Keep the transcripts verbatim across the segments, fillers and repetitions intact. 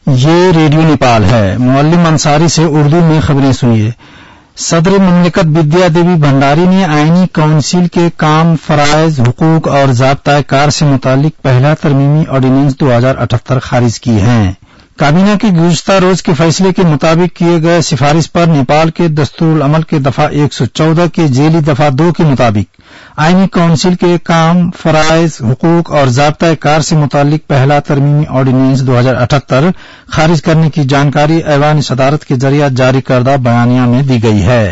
یہ ریڈیو نیپال ہے۔ معلم انصاری سے اردو میں خبریں سنیے۔ صدر مملکت بدیا دیوی بھنڈاری نے آئینی کونسل کے کام، فرائض، حقوق اور ضابطۂ کار سے متعلق پہلا ترمیمی آرڈیننس دو ہزار اٹھہتر خارج کی ہیں۔ کابینہ کے گزشتہ روز کے فیصلے کے مطابق کیے گئے سفارش پر نیپال کے دستور العمل کے دفعہ ایک سو چودہ کے ذیلی دفعہ دو کے مطابق آئینی کونسل کے کام، فرائض، حقوق اور ضابطۂ کار سے متعلق پہلا ترمیمی آرڈیننس دو ہزار اٹھہتر خارج کرنے کی جانکاری ایوان صدارت کے ذریعہ جاری کردہ بیانیہ میں دی گئی ہے۔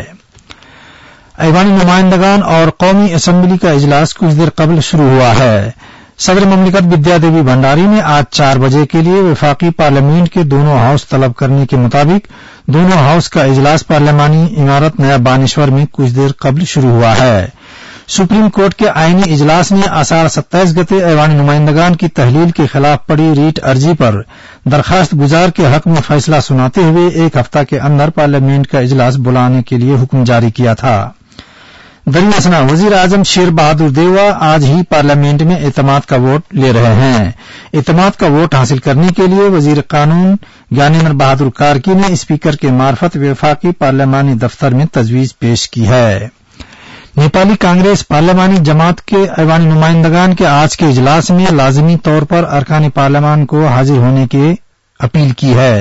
ایوانی نمائندگان اور قومی اسمبلی کا اجلاس کچھ دیر قبل شروع ہوا ہے۔ صدر مملکت بدیا دیوی بھنڈاری نے آج چار بجے کے لیے وفاقی پارلیمنٹ کے دونوں ہاؤس طلب کرنے کے مطابق دونوں ہاؤس کا اجلاس پارلیمانی عمارت نیا بانیشور میں کچھ دیر قبل شروع ہوا ہے۔ سپریم کورٹ کے آئینی اجلاس نے آثار ستائیس گتے ایوانی نمائندگان کی تحلیل کے خلاف پڑی ریٹ عرضی پر درخواست گزار کے حق میں فیصلہ سناتے ہوئے ایک ہفتہ کے اندر پارلیمنٹ کا اجلاس بلانے کے لیے حکم جاری کیا تھا۔ درمیان وزیر اعظم شیر بہادر دیوا آج ہی پارلیمنٹ میں اعتماد کا ووٹ لے رہے ہیں۔ اعتماد کا ووٹ حاصل کرنے کے لیے وزیر قانون گیانیندر بہادر کارکی نے اسپیکر کے معرفت وفاقی پارلیمانی دفتر میں تجویز پیش کی ہے۔ نیپالی کانگریس پارلیمانی جماعت کے ایوانی نمائندگان کے آج کے اجلاس میں لازمی طور پر ارکان پارلیمان کو حاضر ہونے کی اپیل کی ہے۔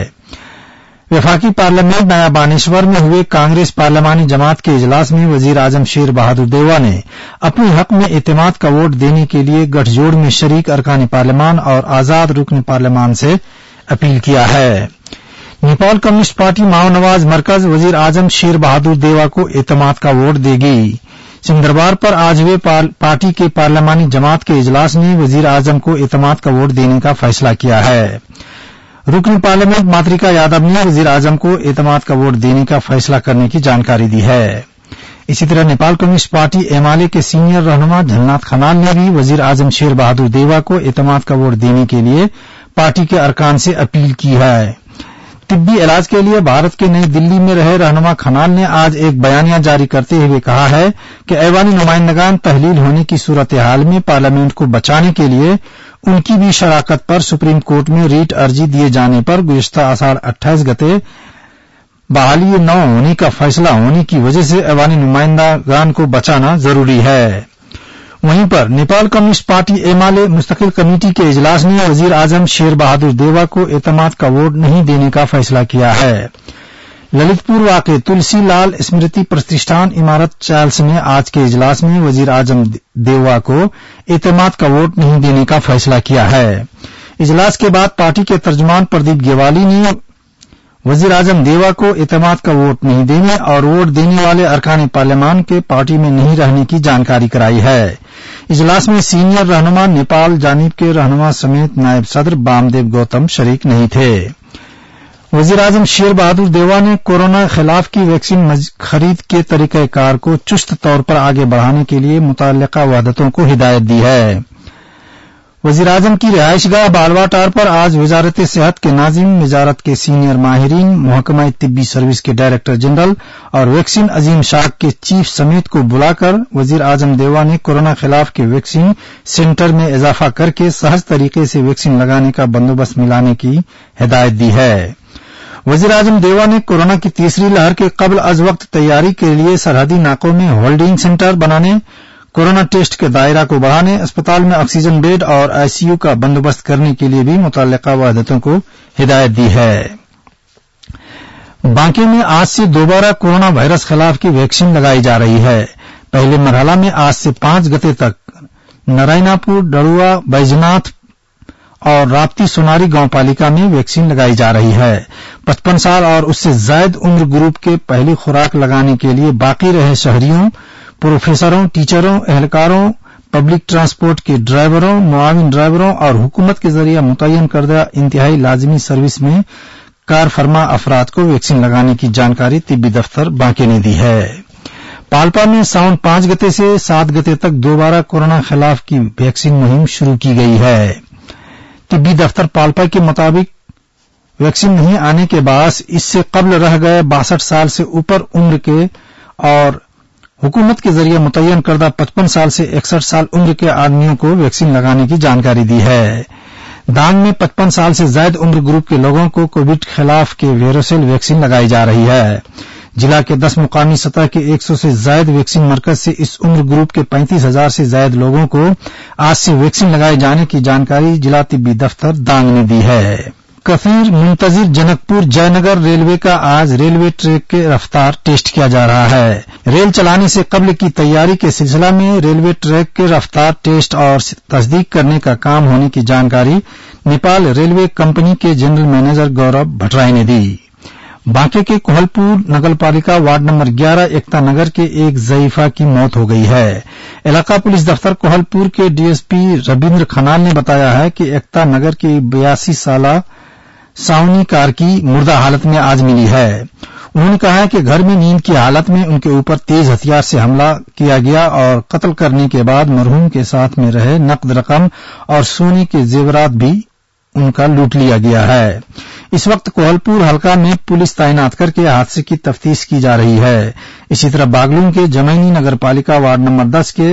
وفاقی پارلیمنٹ نیا بانیشور میں ہوئے کانگریس پارلیمانی جماعت کے اجلاس میں وزیر اعظم شیر بہادر دیوا نے اپنے حق میں اعتماد کا ووٹ دینے کے لیے گٹھ جوڑ میں شریک ارکان پارلیمان اور آزاد رکن پارلیمان سے اپیل کیا ہے۔ نیپال کمیونسٹ پارٹی ماؤ نواز مرکز وزیر اعظم شیر بہادر دیوا کو اعتماد کا ووٹ دے گی۔ سمدربار پر آج ہوئے پارٹی کے پارلیمانی جماعت کے اجلاس نے وزیر اعظم کو اعتماد کا ووٹ دینے کا فیصلہ کیا ہے۔ رکن پارلیمنٹ ماتریکا یادو نے وزیر اعظم کو اعتماد کا ووٹ دینے کا فیصلہ کرنے کی جانکاری دی ہے۔ اسی طرح Nepal communist party M L A کے سینئر رہنما جھلناتھ کھنال نے بھی وزیر اعظم شیر بہادر دیوا کو اعتماد کا ووٹ دینے کے لیے پارٹی کے ارکان سے اپیل کی ہے۔ طبی علاج کے لیے بھارت کے نئی دلی میں رہے رہنما کھنال نے آج ایک بیانیہ جاری کرتے ہوئے کہا ہے کہ ایوانی نمائندگان تحلیل ہونے کی صورتحال میں پارلیمنٹ کو بچانے کے لیے ان کی بھی شراکت پر سپریم کورٹ میں ریٹ عرضی دیے جانے پر گزشتہ آثار اٹھائیس گتے بحالی نو ہونے کا فیصلہ ہونے کی وجہ سے ایوانی نمائندگان کو بچانا ضروری ہے۔ وہیں پر Nepal communist party M L A مستقل کمیٹی کے اجلاس نے وزیر اعظم شیر بہادر دیوا کو اعتماد کا ووٹ نہیں دینے کا فیصلہ کیا ہے۔ للت پور واقع تلسی لال اسمرتی پرتشٹھان عمارت چیلس میں آج کے اجلاس میں وزیر اعظم دیوا کو اعتماد کا ووٹ نہیں دینے کا فیصلہ کیا ہے۔ اجلاس کے بعد پارٹی کے ترجمان پردیپ گیوالی نے وزیر اعظم دیوا کو اعتماد کا ووٹ نہیں دینے اور ووٹ دینے والے ارکان پارلیمان کے پارٹی میں نہیں رہنے کی جانکاری کرائی ہے۔ اجلاس میں سینئر رہنما نیپال جانب کے رہنما سمیت نائب صدر بامدیو گوتم شریک نہیں تھے۔ وزیر اعظم شیر بہادر دیوا نے کورونا خلاف کی ویکسین خرید کے طریقہ کار کو چست طور پر آگے بڑھانے کے لیے متعلقہ وحدتوں کو ہدایت دی ہے۔ وزیر اعظم کی رہائش گاہ بالواٹار پر آج وزارت صحت کے ناظم، وزارت کے سینئر ماہرین، محکمہ طبی سروس کے ڈائریکٹر جنرل اور ویکسین عظیم شاخ کے چیف سمیت کو بلا کر وزیر اعظم دیوا نے کورونا خلاف کے ویکسین سینٹر میں اضافہ کر کے سہج طریقے سے ویکسین لگانے کا بندوبست ملانے کی ہدایت دی ہے۔ وزیر اعظم دیوا نے کورونا کی تیسری لہر کے قبل از وقت تیاری کے لیے سرحدی ناکوں میں ہولڈنگ سینٹر بنانے، کورونا ٹیسٹ کے دائرہ کو بڑھانے، اسپتال میں آکسیجن بیڈ اور آئی سی یو کا بندوبست کرنے کے لیے بھی متعلقہ وحدتوں کو ہدایت دی ہے۔ بانکے میں آج سے دوبارہ کورونا وائرس خلاف کی ویکسین لگائی جا رہی ہے۔ پہلے مرحلہ میں آج سے پانچ گتے تک نارائنا پور، ڈڑوا، بیجناتھ اور راپتی سوناری گاؤں پالکا میں ویکسین لگائی جا رہی ہے۔ پچپن سال اور اس سے زائد عمر گروپ کے پہلی خوراک لگانے کے لیے باقی رہے شہریوں، پروفیسروں، ٹیچروں، اہلکاروں، پبلک ٹرانسپورٹ کے ڈرائیوروں، معاون ڈرائیوروں اور حکومت کے ذریعہ متعین کردہ انتہائی لازمی سروس میں کار فرما افراد کو ویکسین لگانے کی جانکاری طبی دفتر بانکے نے دی ہے۔ پالپا میں ساون پانچ گتے سے سات گتے تک دوبارہ کورونا خلاف کی ویکسین مہم شروع کی گئی ہے۔ طبی دفتر پالپا کے مطابق ویکسین نہیں آنے کے باعث اس سے قبل رہ گئے باسٹھ سال سے اوپر عمر کے اور حکومت کے ذریعہ متعین کردہ پچپن سال سے اکسٹھ سال عمر کے آدمیوں کو ویکسین لگانے کی جانکاری دی ہے۔ दांग में पचपन साल से ज्यादा उम्र ग्रुप के लोगों को कोविड खिलाफ के वेरोसेल वैक्सीन लगाई जा रही है। जिला के दस मुकामी सतह के एक सौ से ज्यादा वैक्सीन मरकज से इस उम्र ग्रुप के पैंतीस हजार से ज्यादा लोगों को आज से वैक्सीन लगाए जाने की जानकारी जिला तिब्बी दफ्तर दांग ने दी है। कफीर मुंतजिर जनकपुर जयनगर रेलवे का आज रेलवे ट्रैक के रफ्तार टेस्ट किया जा रहा है। रेल चलाने से कबल की तैयारी के सिलसिला में रेलवे ट्रैक के रफ्तार टेस्ट और तस्दीक करने का काम होने की जानकारी नेपाल रेलवे कंपनी के जनरल मैनेजर गौरव भट्टराई ने दी। बांके के कोहलपुर नगरपालिका वार्ड नंबर ग्यारह एकता नगर के एक ज़ईफा की मौत हो गई है। इलाका पुलिस दफ्तर कोहलपुर के डीएसपी रविन्द्र खनाल ने बताया है कि एकता नगर की बयासी साला सावनी कार की मुर्दा हालत में आज मिली है। उन्होंने कहा है कि घर में नींद की हालत में उनके ऊपर तेज हथियार से हमला किया गया और कत्ल करने के बाद मरहूम के साथ में रहे नकद रकम और सोने के जेवरात भी उनका लूट लिया गया है। इस वक्त कोहलपुर हलका में पुलिस तैनात करके हादसे की तफ्तीश की जा रही है। इसी तरह बागलून के जमैनी नगरपालिका वार्ड नंबर दस के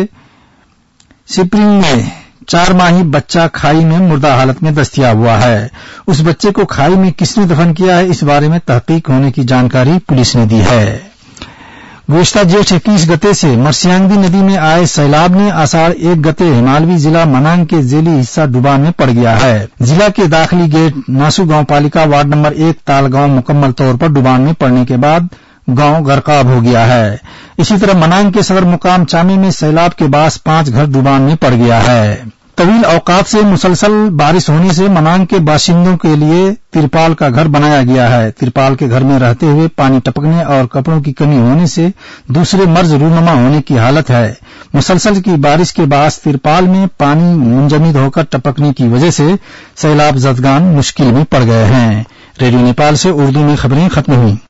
सिपरिंग में चार माही बच्चा खाई में मुर्दा हालत में दस्तयाब हुआ है। उस बच्चे को खाई में किसने दफन किया है, इस बारे में तहकीक होने की जानकारी पुलिस ने दी है। गुज़िश्ता जेठ इक्कीस गते से मर्सियांगदी नदी में आए सैलाब ने आषाढ़ एक गते हिमालवी जिला मनांग के जेली हिस्सा डुबान में पड़ गया है। जिला के दाखिली गेट नासू गांव पालिका वार्ड नंबर एक ताल गांव मुकम्मल तौर पर डुबान में पड़ने के बाद गांव गरकाब हो गया है। इसी तरह मनांग के सदर मुकाम चामे में सैलाब के बाद पांच घर डुबान में पड़ गया है। तवील औकात से मुसलसल बारिश होने से मनांग के बाशिंदों के लिए तिरपाल का घर बनाया गया है। तिरपाल के घर में रहते हुए पानी टपकने और कपड़ों की कमी होने से दूसरे मर्ज रूनुमा होने की हालत है। मुसलसल की बारिश के बाद तिरपाल में पानी मुंजमद होकर टपकने की वजह से सैलाब जदगान मुश्किल में पड़ गए हैं। रेडियो नेपाल से उर्दू में खबरें खत्म हुई।